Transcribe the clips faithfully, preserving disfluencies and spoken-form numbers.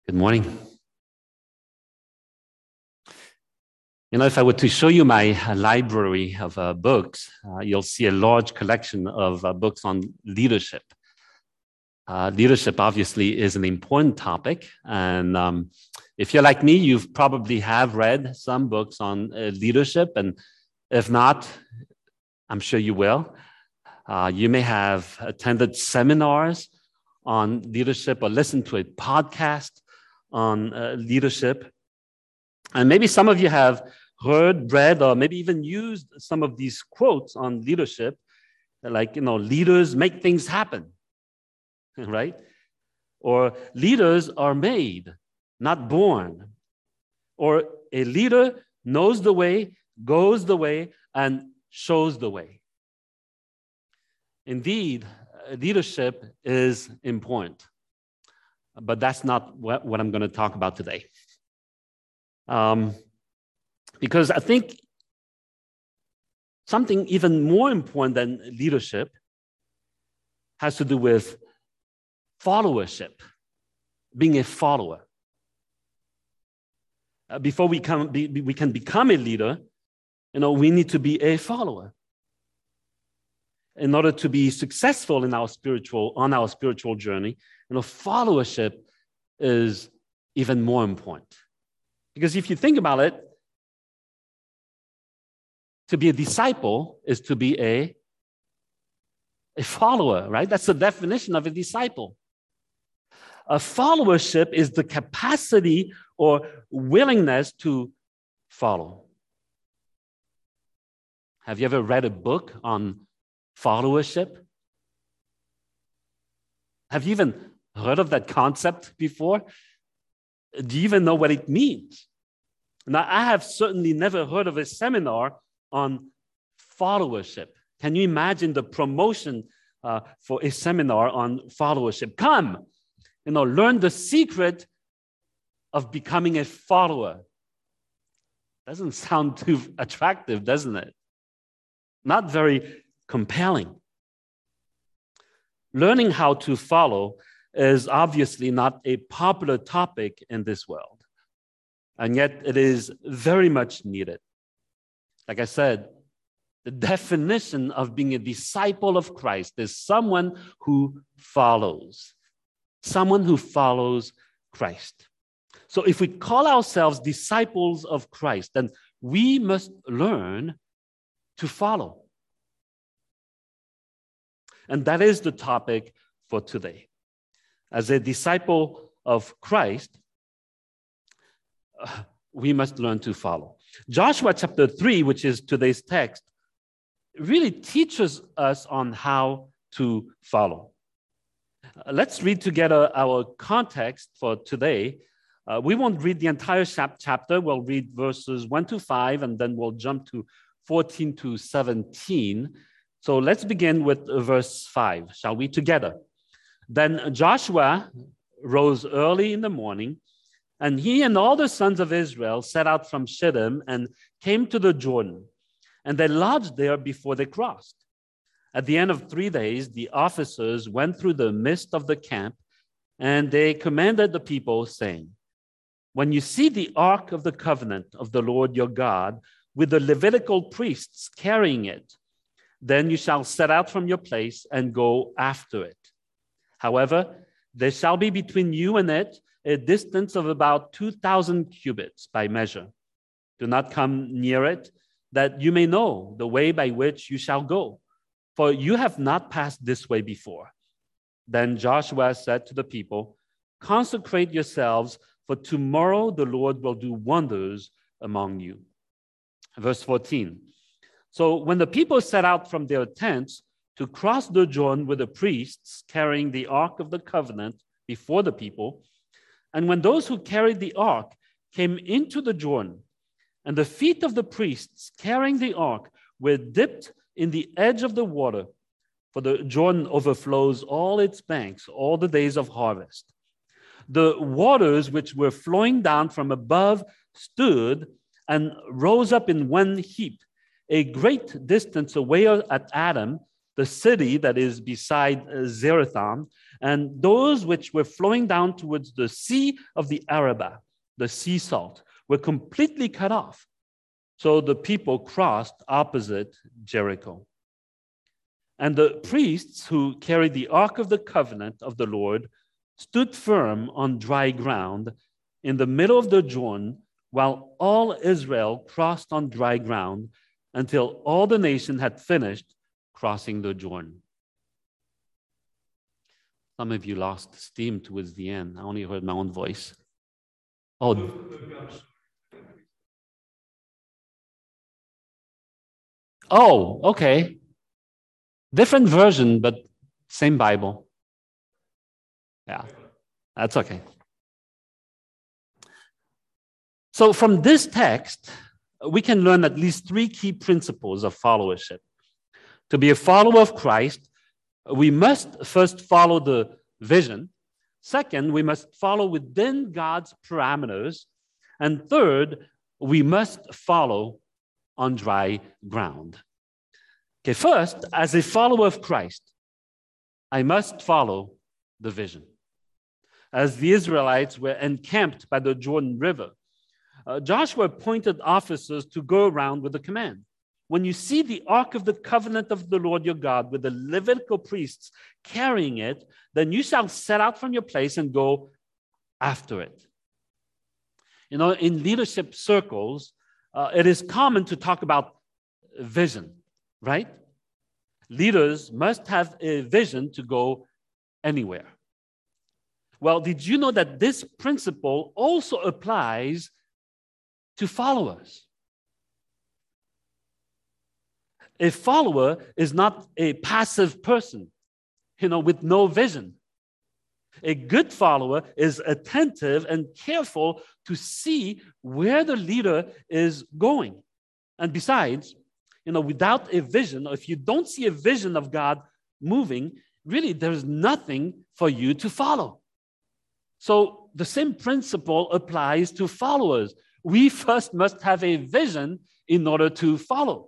Good morning. You know, if I were to show you my uh, library of uh, books, uh, you'll see a large collection of uh, books on leadership. Uh, leadership obviously is an important topic. And um, if you're like me, you've probably have read some books on uh, leadership. And if not, I'm sure you will. Uh, you may have attended seminars on leadership or listened to a podcast on uh, leadership. And maybe some of you have heard, read, or maybe even used some of these quotes on leadership, like, you know, leaders make things happen, right? Or leaders are made, not born. Or a leader knows the way, goes the way, and shows the way. Indeed, leadership is important, but that's not what, what I'm going to talk about today. Um, because I think something even more important than leadership has to do with followership, being a follower. Uh, before we, come, be, we can become a leader, you know, we need to be a follower. In order to be successful in our spiritual, on our spiritual journey, you know, followership is even more important. Because if you think about it, to be a disciple is to be a, a follower, right? That's the definition of a disciple. A followership is the capacity or willingness to follow. Have you ever read a book on followership? Have you even heard of that concept before? Do you even know what it means? Now, I have certainly never heard of a seminar on followership. Can you imagine the promotion uh, for a seminar on followership? Come, you know, learn the secret of becoming a follower. Doesn't sound too attractive, doesn't it? Not very compelling. Learning how to follow is obviously not a popular topic in this world, and yet it is very much needed. Like I said, the definition of being a disciple of Christ is someone who follows, someone who follows Christ. So if we call ourselves disciples of Christ, then we must learn to follow. And that is the topic for today. As a disciple of Christ, uh, we must learn to follow. Joshua chapter three, which is today's text, really teaches us on how to follow. Uh, let's read together our context for today. Uh, we won't read the entire chapter. We'll read verses one to five, and then we'll jump to fourteen to seventeen. So let's begin with verse five, shall we, together? Then Joshua rose early in the morning, and he and all the sons of Israel set out from Shittim and came to the Jordan, and they lodged there before they crossed. At the end of three days, the officers went through the midst of the camp, and they commanded the people, saying, "When you see the ark of the covenant of the Lord your God, with the Levitical priests carrying it, then you shall set out from your place and go after it. However, there shall be between you and it a distance of about two thousand cubits by measure. Do not come near it, that you may know the way by which you shall go, for you have not passed this way before." Then Joshua said to the people, "Consecrate yourselves, for tomorrow the Lord will do wonders among you." Verse fourteen. So when the people set out from their tents to cross the Jordan with the priests carrying the ark of the covenant before the people, and when those who carried the ark came into the Jordan, and the feet of the priests carrying the ark were dipped in the edge of the water, for the Jordan overflows all its banks all the days of harvest. The waters which were flowing down from above stood and rose up in one heap, a great distance away at Adam, the city that is beside Zarethan, and those which were flowing down towards the sea of the Arabah, the sea salt, were completely cut off. So the people crossed opposite Jericho. And the priests who carried the Ark of the Covenant of the Lord stood firm on dry ground in the middle of the Jordan, while all Israel crossed on dry ground until all the nation had finished crossing the Jordan. Some of you lost steam towards the end. I only heard my own voice. Oh, oh, okay. Different version, but same Bible. Yeah, that's okay. So from this text, we can learn at least three key principles of followership. To be a follower of Christ, we must first follow the vision. Second, we must follow within God's parameters. And third, we must follow on dry ground. Okay, first, as a follower of Christ, I must follow the vision. As the Israelites were encamped by the Jordan River, uh, Joshua appointed officers to go around with a command. When you see the Ark of the Covenant of the Lord your God with the Levitical priests carrying it, then you shall set out from your place and go after it. You know, in leadership circles, uh, it is common to talk about vision, right? Leaders must have a vision to go anywhere. Well, did you know that this principle also applies to followers? A follower is not a passive person, you know, with no vision. A good follower is attentive and careful to see where the leader is going. And besides, you know, without a vision, or if you don't see a vision of God moving, really there's nothing for you to follow. So the same principle applies to followers. We first must have a vision in order to follow.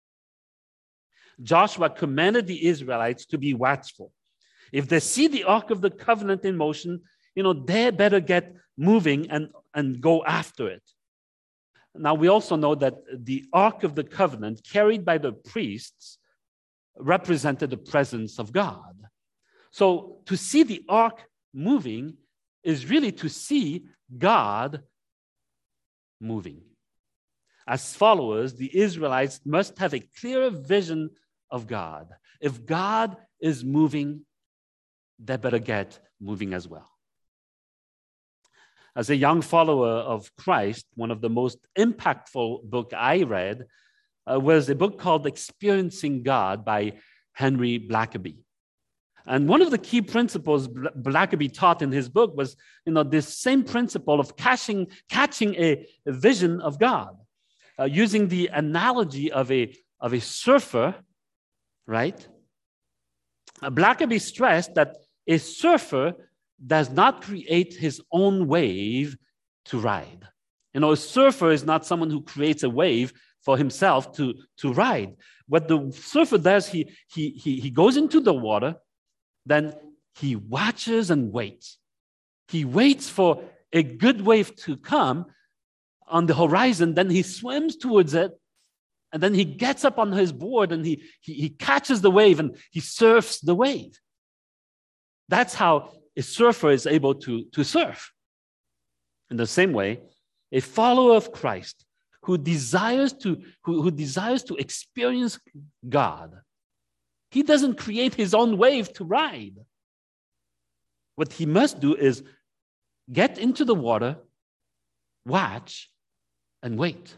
Joshua commanded the Israelites to be watchful. If they see the Ark of the Covenant in motion, you know, they better get moving and, and go after it. Now, we also know that the Ark of the Covenant carried by the priests represented the presence of God. So to see the Ark moving is really to see God moving. As followers, the Israelites must have a clear vision of God. If God is moving, they better get moving as well. As a young follower of Christ, one of the most impactful books I read uh, was a book called Experiencing God by Henry Blackaby. And one of the key principles Blackaby taught in his book was, you know, this same principle of catching, catching a, a vision of God, uh, using the analogy of a, of a surfer, right? Uh, Blackaby stressed that a surfer does not create his own wave to ride. You know, a surfer is not someone who creates a wave for himself to, to ride. What the surfer does, he, he, he, he goes into the water, then he watches and waits. He waits for a good wave to come on the horizon, then he swims towards it, and then he gets up on his board and he, he, he catches the wave and he surfs the wave. That's how a surfer is able to, to surf. In the same way, a follower of Christ who desires to, who, who desires to experience God, he doesn't create his own wave to ride. What he must do is get into the water, watch, and wait.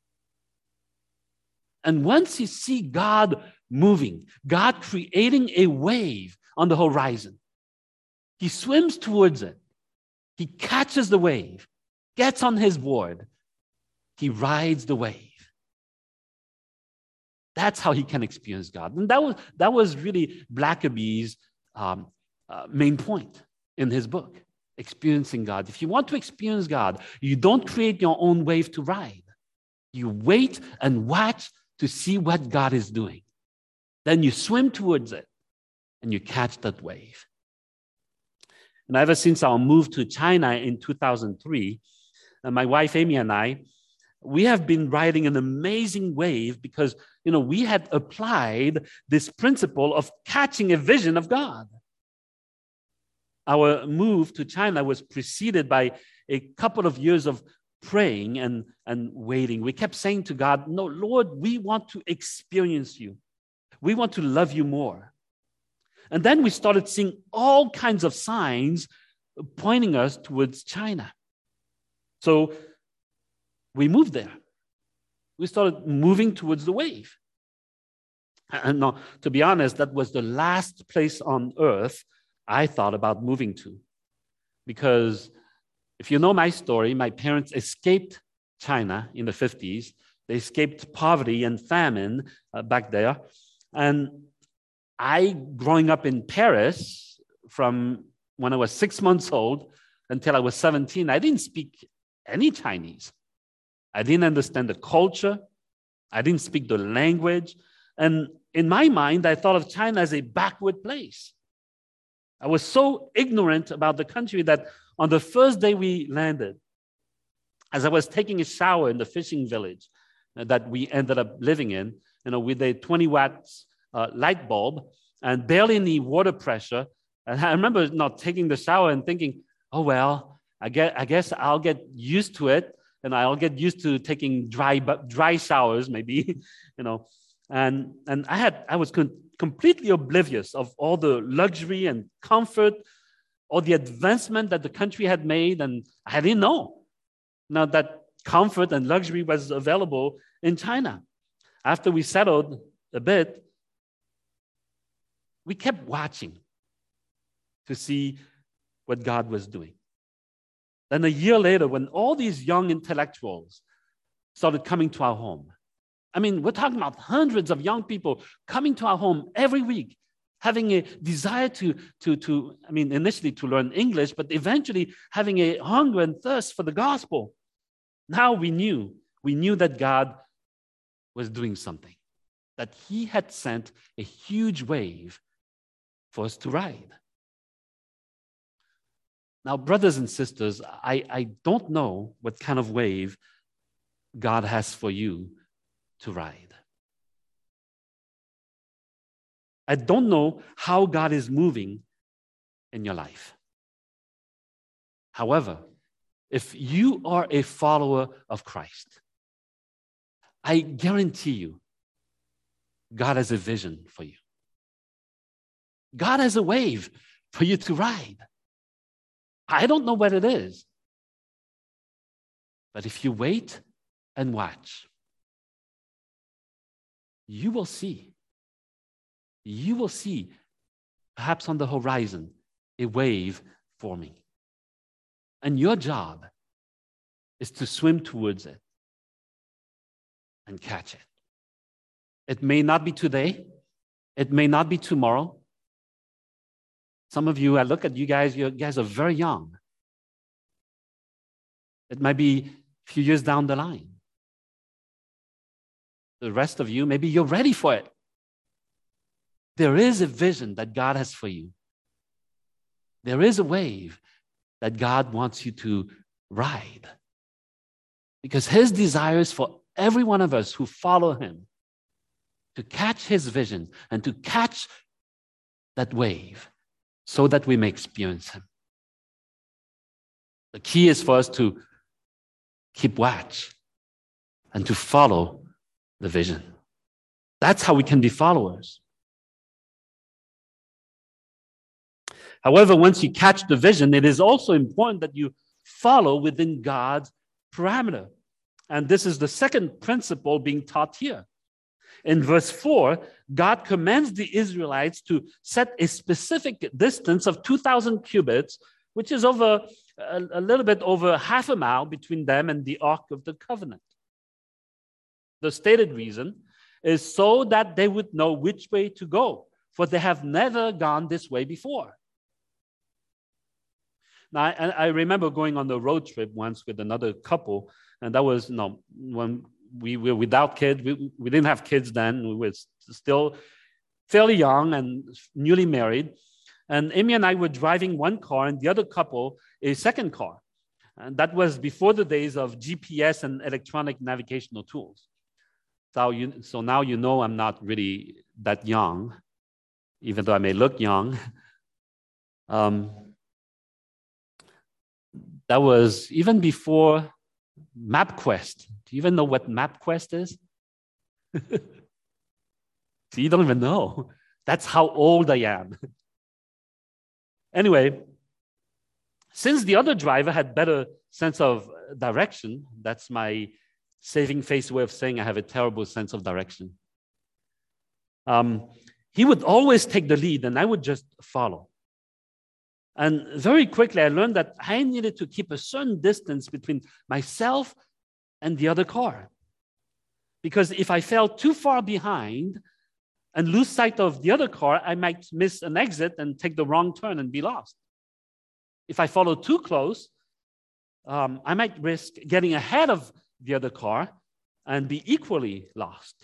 And once you see God moving, God creating a wave on the horizon, he swims towards it. He catches the wave, gets on his board. He rides the wave. That's how he can experience God. And that was, that was really Blackaby's um, uh, main point in his book, experiencing God. If you want to experience God, you don't create your own wave to ride. You wait and watch to see what God is doing. Then you swim towards it and you catch that wave. And ever since our move to China in two thousand three, and my wife Amy and I, we have been riding an amazing wave because, you know, we had applied this principle of catching a vision of God. Our move to China was preceded by a couple of years of praying and, and waiting. We kept saying to God, no, Lord, we want to experience you. We want to love you more. And then we started seeing all kinds of signs pointing us towards China. So we moved there. We started moving towards the wave. And now, to be honest, that was the last place on earth I thought about moving to. Because if you know my story, my parents escaped China in the fifties. They escaped poverty and famine uh, back there. And I, growing up in Paris, from when I was six months old until I was seventeen, I didn't speak any Chinese. I didn't understand the culture. I didn't speak the language. And in my mind, I thought of China as a backward place. I was so ignorant about the country that on the first day we landed, as I was taking a shower in the fishing village that we ended up living in, you know, with a twenty watts uh, light bulb and barely any water pressure. And I remember not taking the shower and thinking, oh, well, I guess, I guess I'll get used to it. And I'll get used to taking dry, dry showers, maybe, you know. And, and I had, I was con- completely oblivious of all the luxury and comfort, all the advancement that the country had made, and I didn't know. Now that comfort and luxury was available in China. After we settled a bit, we kept watching to see what God was doing. Then a year later, when all these young intellectuals started coming to our home, I mean, we're talking about hundreds of young people coming to our home every week, having a desire to, to, to, I mean, initially to learn English, but eventually having a hunger and thirst for the gospel. Now we knew, we knew that God was doing something, that he had sent a huge wave for us to ride. Now, brothers and sisters, I, I don't know what kind of wave God has for you to ride. I don't know how God is moving in your life. However, if you are a follower of Christ, I guarantee you, God has a vision for you. God has a wave for you to ride. I don't know what it is. But if you wait and watch, you will see. You will see, perhaps on the horizon, a wave forming. And your job is to swim towards it and catch it. It may not be today. It may not be tomorrow. Some of you, I look at you guys, you guys are very young. It might be a few years down the line. The rest of you, maybe you're ready for it. There is a vision that God has for you. There is a wave that God wants you to ride. Because his desire is for every one of us who follow him to catch his vision and to catch that wave so that we may experience him. The key is for us to keep watch and to follow the vision. That's how we can be followers. However, once you catch the vision, it is also important that you follow within God's parameter. And this is the second principle being taught here. In verse four, God commands the Israelites to set a specific distance of two thousand cubits, which is over a, a little bit over half a mile between them and the Ark of the Covenant. The stated reason is so that they would know which way to go, for they have never gone this way before. Now, I, I remember going on the road trip once with another couple, and that was, you know, when we were without kids. We, we didn't have kids then. We were still fairly young and newly married. And Amy and I were driving one car and the other couple a second car. And that was before the days of G P S and electronic navigational tools. So, you, so now you know I'm not really that young, even though I may look young. Um, that was even before MapQuest. Do you even know what MapQuest is? So you don't even know. That's how old I am. Anyway, since the other driver had better sense of direction, that's my saving face way of saying I have a terrible sense of direction. Um, he would always take the lead and I would just follow. And very quickly I learned that I needed to keep a certain distance between myself and the other car. Because if I fell too far behind and lose sight of the other car, I might miss an exit and take the wrong turn and be lost. If I follow too close, um, I might risk getting ahead of the other car and be equally lost.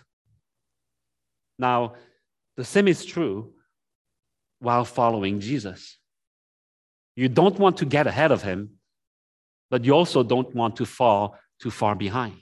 Now, the same is true while following Jesus. You don't want to get ahead of him, but you also don't want to fall too far behind.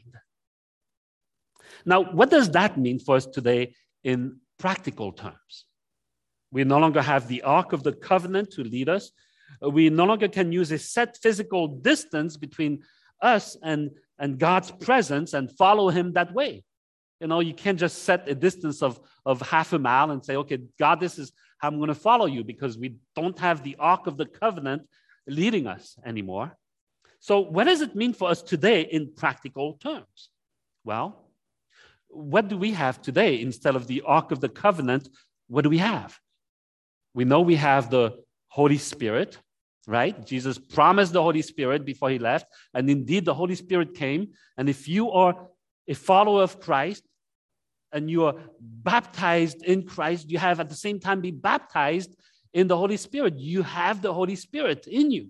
Now, what does that mean for us today in practical terms? We no longer have the Ark of the Covenant to lead us. We no longer can use a set physical distance between us and, and God's presence and follow him that way. You know, you can't just set a distance of, of half a mile and say, okay, God, this is how I'm going to follow you, because we don't have the Ark of the Covenant leading us anymore. So what does it mean for us today in practical terms? Well, what do we have today instead of the Ark of the Covenant? What do we have? We know we have the Holy Spirit, right? Jesus promised the Holy Spirit before he left, and indeed the Holy Spirit came. And if you are a follower of Christ and you are baptized in Christ, you have at the same time be baptized in the Holy Spirit. You have the Holy Spirit in you.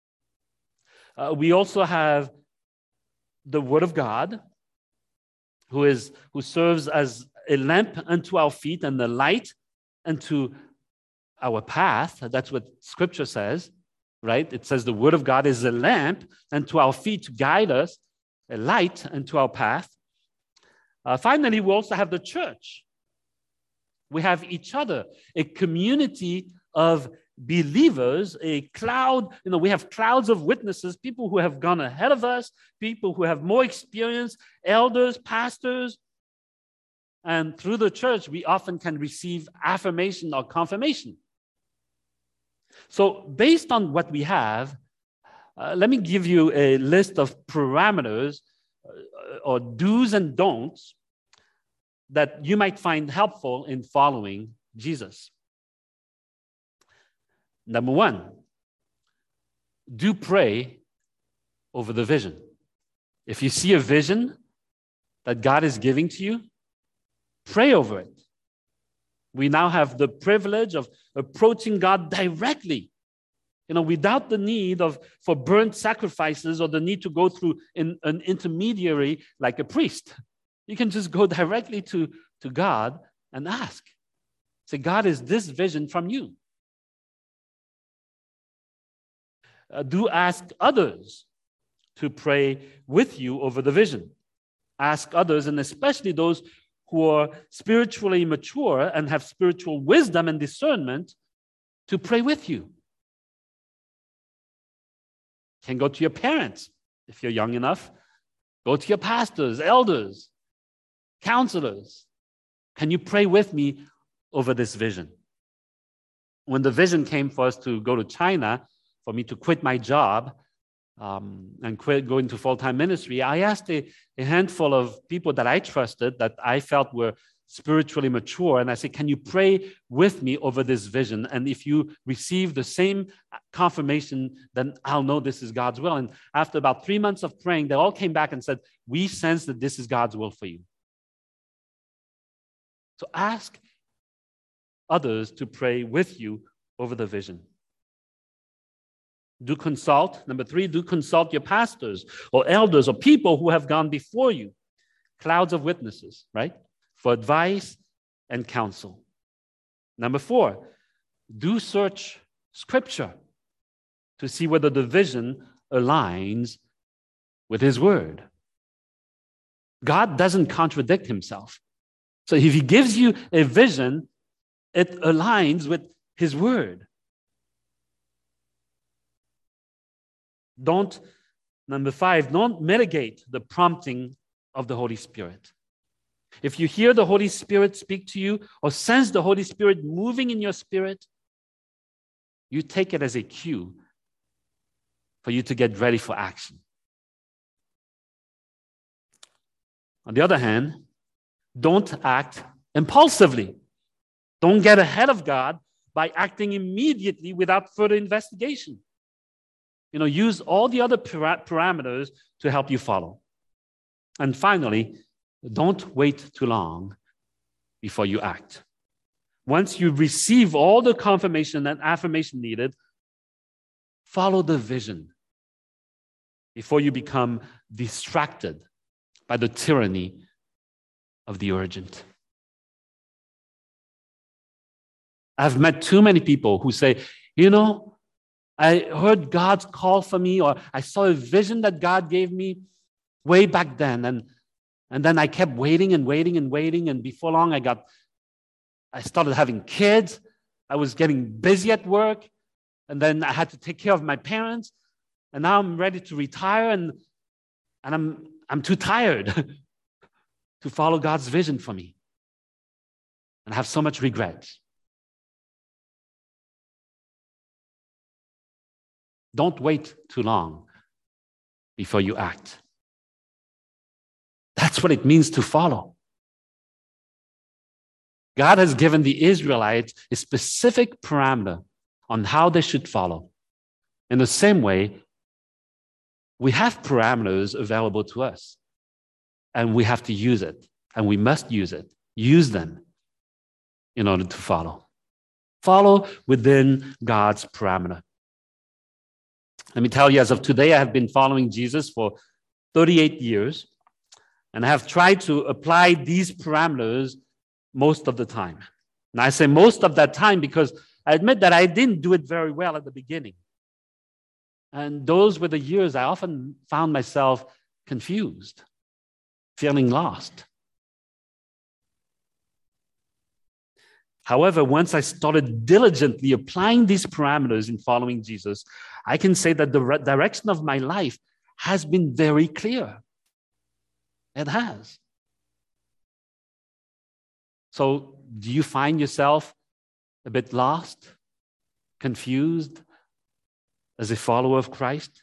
Uh, we also have the Word of God, who is who serves as a lamp unto our feet and a light unto our path. That's what Scripture says, right? It says the Word of God is a lamp unto our feet to guide us, a light unto our path. Uh, finally, we also have the church. We have each other, a community of believers, a cloud, you know, we have clouds of witnesses, people who have gone ahead of us, people who have more experience, elders, pastors. And through the church, we often can receive affirmation or confirmation. So based on what we have, uh, let me give you a list of parameters uh, or do's and don'ts that you might find helpful in following Jesus. Number one, do pray over the vision. If you see a vision that God is giving to you, pray over it. We now have the privilege of approaching God directly, you know, without the need of for burnt sacrifices or the need to go through in, an intermediary like a priest. You can just go directly to, to God and ask. Say, God, is this vision from you? Uh, do ask others to pray with you over the vision. Ask others, and especially those who are spiritually mature and have spiritual wisdom and discernment, to pray with you. You can go to your parents if you're young enough. Go to your pastors, elders, counselors. Can you pray with me over this vision? When the vision came for us to go to China, for me to quit my job um, and quit, go into full-time ministry, I asked a, a handful of people that I trusted, that I felt were spiritually mature, and I said, can you pray with me over this vision? And if you receive the same confirmation, then I'll know this is God's will. And after about three months of praying, they all came back and said, we sense that this is God's will for you. So ask others to pray with you over the vision. Do consult. Number three, do consult your pastors or elders or people who have gone before you. Clouds of witnesses, right? For advice and counsel. Number four, do search Scripture to see whether the vision aligns with His Word. God doesn't contradict Himself. So if He gives you a vision, it aligns with His Word. Don't, number five, don't mitigate the prompting of the Holy Spirit. If you hear the Holy Spirit speak to you or sense the Holy Spirit moving in your spirit, you take it as a cue for you to get ready for action. On the other hand, don't act impulsively. Don't get ahead of God by acting immediately without further investigation. You know, use all the other para- parameters to help you follow. And finally, don't wait too long before you act. Once you receive all the confirmation and affirmation needed, follow the vision before you become distracted by the tyranny of the urgent. I've met too many people who say, you know, I heard God's call for me, or I saw a vision that God gave me way back then, and And then I kept waiting and waiting and waiting. And before long, I got, I started having kids. I was getting busy at work. And then I had to take care of my parents. And now I'm ready to retire. And, and I'm, I'm too tired to follow God's vision for me. And I have so much regret. Don't wait too long before you act. That's what it means to follow. God has given the Israelites a specific parameter on how they should follow. In the same way, we have parameters available to us, and we have to use it, and we must use it. Use them in order to follow. Follow within God's parameter. Let me tell you, as of today, I have been following Jesus for thirty-eight years. And I have tried to apply these parameters most of the time. And I say most of that time because I admit that I didn't do it very well at the beginning. And those were the years I often found myself confused, feeling lost. However, once I started diligently applying these parameters in following Jesus, I can say that the direction of my life has been very clear. It has. So, do you find yourself a bit lost, confused as a follower of Christ?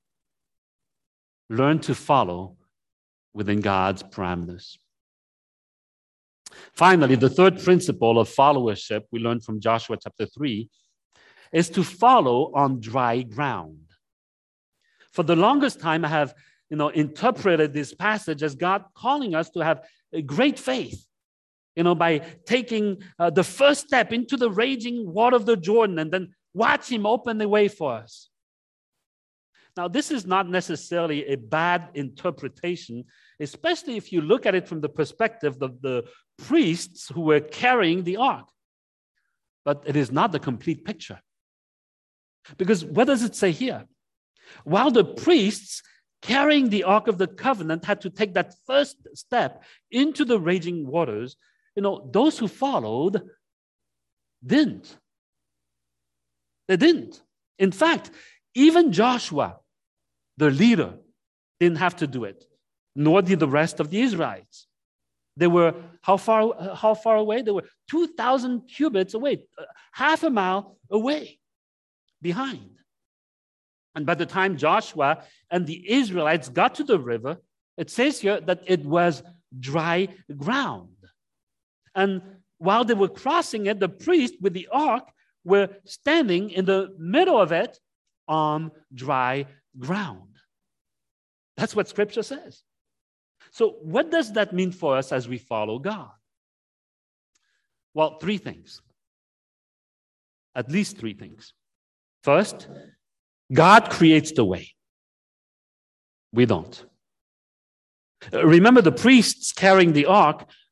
Learn to follow within God's parameters. Finally, the third principle of followership we learned from Joshua chapter three is to follow on dry ground. For the longest time, I have you know, interpreted this passage as God calling us to have a great faith, you know, by taking uh, the first step into the raging water of the Jordan and then watch Him open the way for us. Now, this is not necessarily a bad interpretation, especially if you look at it from the perspective of the priests who were carrying the ark. But it is not the complete picture. Because what does it say here? While the priests carrying the Ark of the Covenant had to take that first step into the raging waters, you know, those who followed didn't. They didn't. In fact, even Joshua, the leader, didn't have to do it, nor did the rest of the Israelites. They were, how far, how far away? They were two thousand cubits away, half a mile away, behind. And by the time Joshua and the Israelites got to the river, it says here that it was dry ground. And while they were crossing it, the priest with the ark were standing in the middle of it on dry ground. That's what Scripture says. So what does that mean for us as we follow God? Well, three things. At least three things. First, God creates the way. We don't. Remember, the priests carrying the ark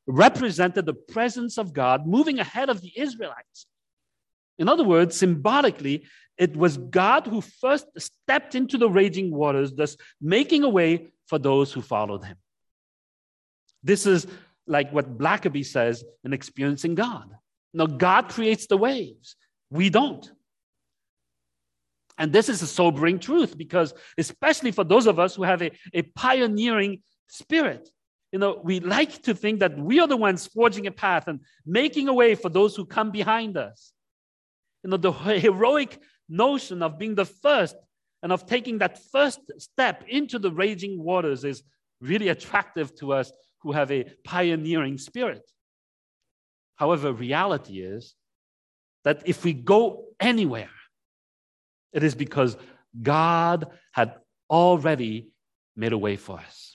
represented the presence of God moving ahead of the Israelites. In other words, symbolically, it was God who first stepped into the raging waters, thus making a way for those who followed him. This is like what Blackaby says in Experiencing God. Now, God creates the waves. We don't. And this is a sobering truth because, especially for those of us who have a, a pioneering spirit, you know, we like to think that we are the ones forging a path and making a way for those who come behind us. You know, the heroic notion of being the first and of taking that first step into the raging waters is really attractive to us who have a pioneering spirit. However, reality is that if we go anywhere, it is because God had already made a way for us.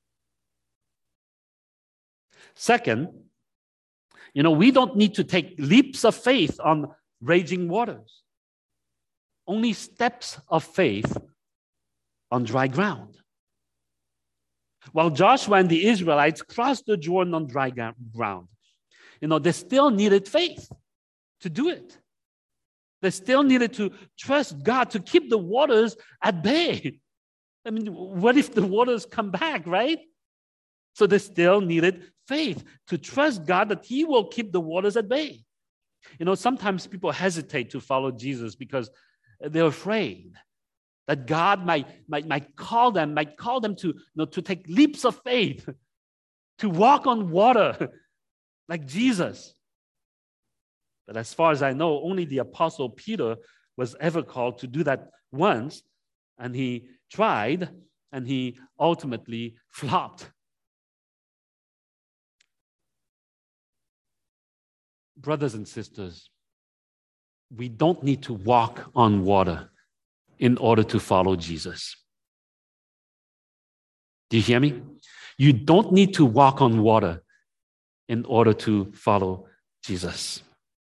Second, you know, we don't need to take leaps of faith on raging waters. Only steps of faith on dry ground. While Joshua and the Israelites crossed the Jordan on dry ground, you know, they still needed faith to do it. They still needed to trust God to keep the waters at bay. I mean, what if the waters come back, right? So they still needed faith to trust God that he will keep the waters at bay. You know, sometimes people hesitate to follow Jesus because they're afraid that God might, might, might call them, might call them to, you know, to take leaps of faith, to walk on water like Jesus. But as far as I know, only the Apostle Peter was ever called to do that once, and he tried, and he ultimately flopped. Brothers and sisters, we don't need to walk on water in order to follow Jesus. Do you hear me? You don't need to walk on water in order to follow Jesus.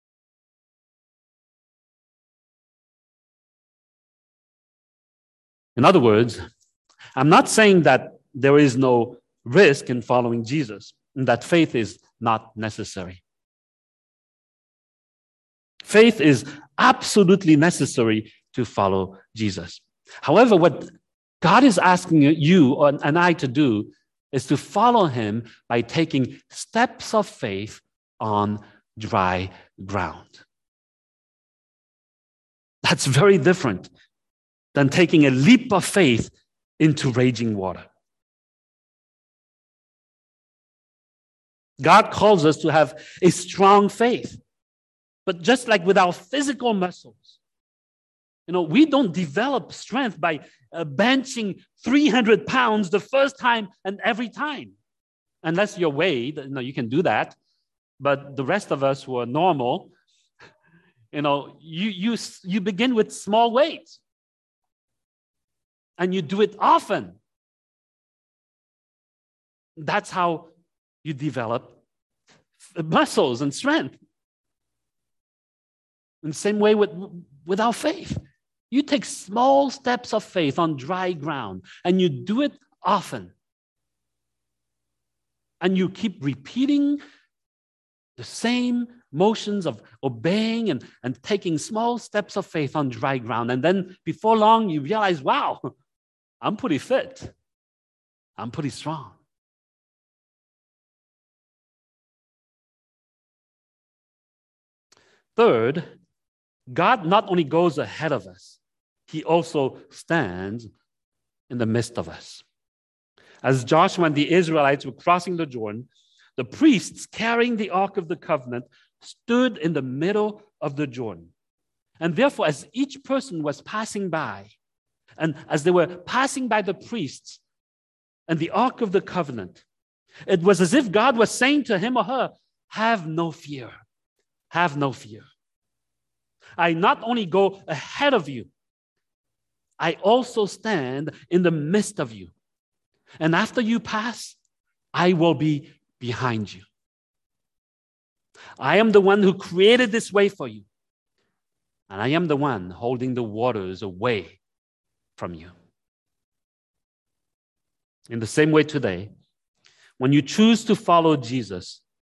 In other words, I'm not saying that there is no risk in following Jesus, and that faith is not necessary. Faith is absolutely necessary to follow Jesus. However, what God is asking you and I to do is to follow him by taking steps of faith on dry ground. That's very different than taking a leap of faith into raging water. God calls us to have a strong faith. But just like with our physical muscles, you know, we don't develop strength by uh, benching three hundred pounds the first time and every time. Unless you're weighed, you know, you can do that. But the rest of us who are normal, you know, you, you, you begin with small weights. And you do it often. That's how you develop muscles and strength. In the same way with, with our faith. You take small steps of faith on dry ground, and you do it often. And you keep repeating the same motions of obeying and, and taking small steps of faith on dry ground. And then before long, you realize, wow, I'm pretty fit. I'm pretty strong. Third, God not only goes ahead of us, he also stands in the midst of us. As Joshua and the Israelites were crossing the Jordan, the priests carrying the Ark of the Covenant stood in the middle of the Jordan. And therefore, as each person was passing by, and as they were passing by the priests and the Ark of the Covenant, it was as if God was saying to him or her, have no fear, have no fear. I not only go ahead of you, I also stand in the midst of you. And after you pass, I will be behind you. I am the one who created this way for you. And I am the one holding the waters away from you. In the same way today, when you choose to follow Jesus,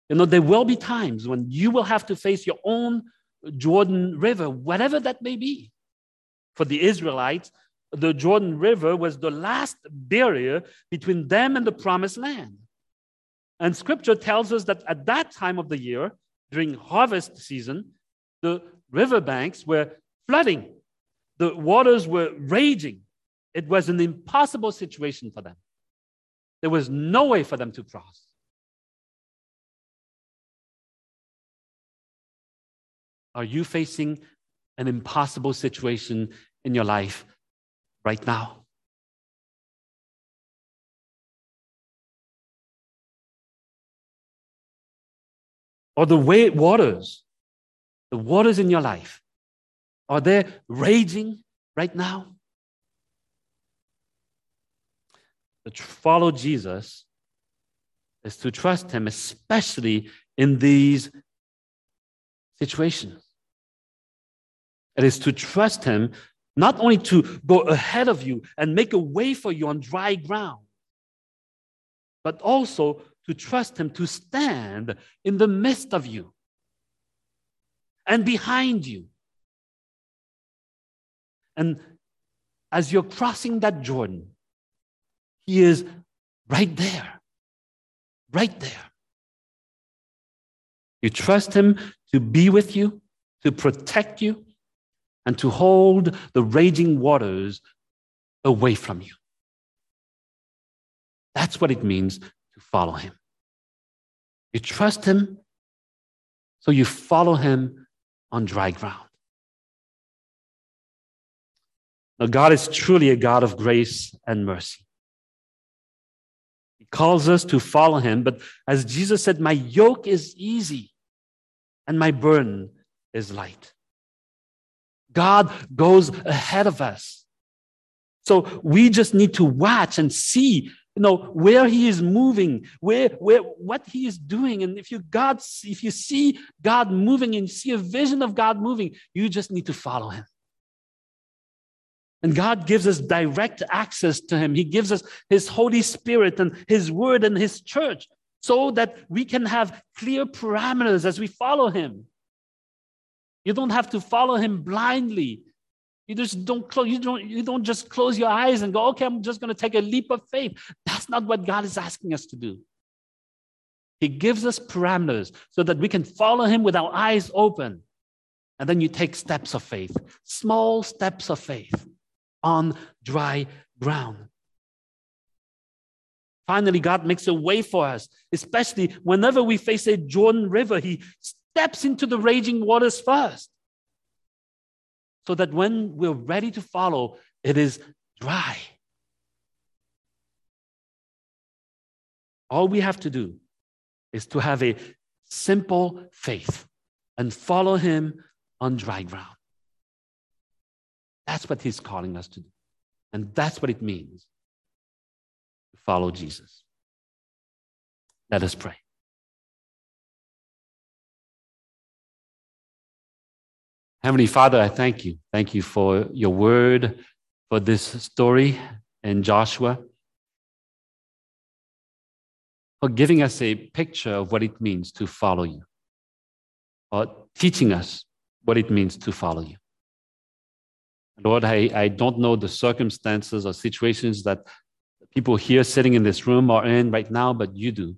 You know, there will be times when you will have to face your own Jordan River, whatever that may be. For the Israelites, the Jordan River was the last barrier between them and the promised land. And scripture tells us that at that time of the year, during harvest season, the riverbanks were flooding. The waters were raging. It was an impossible situation for them. There was no way for them to cross. Are you facing an impossible situation in your life right now? Or the way waters, the waters in your life, are they raging right now? To follow Jesus is to trust him, especially in these situations. It is to trust him, not only to go ahead of you and make a way for you on dry ground, but also to trust him to stand in the midst of you and behind you. And as you're crossing that Jordan, he is right there, right there. You trust him to be with you, to protect you, and to hold the raging waters away from you. That's what it means to follow him. You trust him, so you follow him on dry ground. Now, God is truly a God of grace and mercy. He calls us to follow him, but as Jesus said, my yoke is easy and my burden is light. God goes ahead of us. So we just need to watch and see, you know, where he is moving, where, where, what he is doing. And if you God, if you see God moving and you see a vision of God moving, you just need to follow him. And God gives us direct access to him. He gives us his Holy Spirit and his word and his church so that we can have clear parameters as we follow him. You don't have to follow him blindly. You just don't close, you don't, you don't just close your eyes and go, okay, I'm just going to take a leap of faith. That's not what God is asking us to do. He gives us parameters so that we can follow him with our eyes open. And then you take steps of faith, small steps of faith on dry ground. Finally, God makes a way for us, especially whenever we face a Jordan River. He steps into the raging waters first, so that when we're ready to follow, it is dry. All we have to do is to have a simple faith and follow him on dry ground. That's what he's calling us to do. And that's what it means to follow Jesus. Let us pray. Heavenly Father, I thank you. Thank you for your word, for this story in Joshua, for giving us a picture of what it means to follow you, or teaching us what it means to follow you. Lord, I, I don't know the circumstances or situations that people here sitting in this room are in right now, but you do.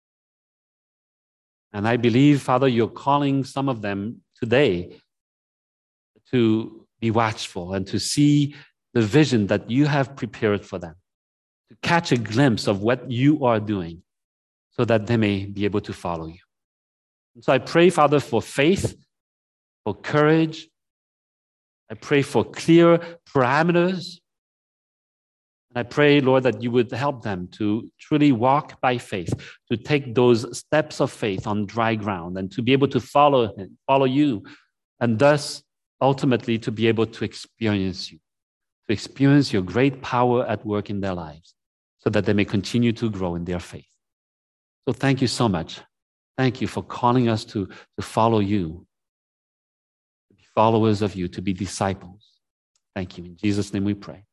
And I believe, Father, you're calling some of them today to be watchful and to see the vision that you have prepared for them, to catch a glimpse of what you are doing so that they may be able to follow you. And so I pray, Father, for faith, for courage. I pray for clear parameters. And I pray, Lord, that you would help them to truly walk by faith, to take those steps of faith on dry ground and to be able to follow, follow you, and thus ultimately to be able to experience you, to experience your great power at work in their lives so that they may continue to grow in their faith. So thank you so much. Thank you for calling us to, to follow you, to be followers of you, to be disciples. Thank you. In Jesus' name we pray.